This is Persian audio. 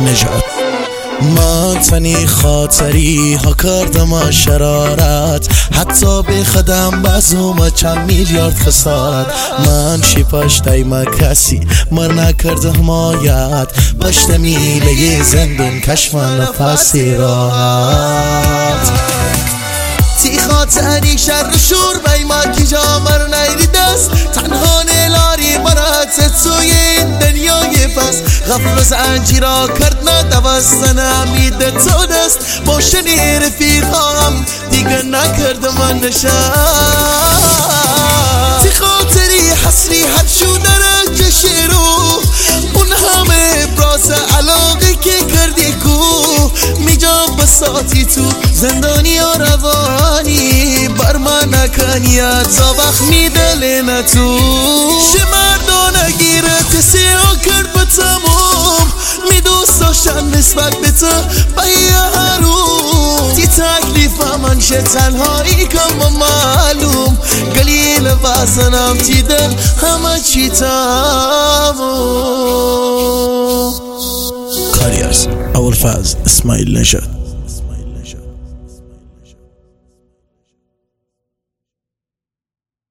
نژاد. من تنی خاطری ها کردم شرارت، حتی به خدم بازم چند میلیارد خسارت. من شی پشتای کسی مر نکرد حمایت، پشت میله زندون کشف نفسی راحت. تی خاطری شر شور بی ما کی جا مر نیدی دست، تنها نلاری برات توی این دنیای پس. غفل زنجیرا کرد ندوستن امید تو دست، باشنی رفیقام دیگه نکرد من نشست. تی خاطری حسری هر شو درک شیرو، اون همه ابراز علاقه که کردی کو. میجام بساتی تو زندانی و روانی، بر من نکنیت زابخ میدل نتو. شمردان گیرت سیاه کرد به تمام، می دوست داشتم نسبت به تو بایه هروم. تی تکلیف من شه تنهایی کم و معلوم، قلیل وزنم تی دل همه چی تمام. کاریارز ابوالفضل اسماعیل نژاد.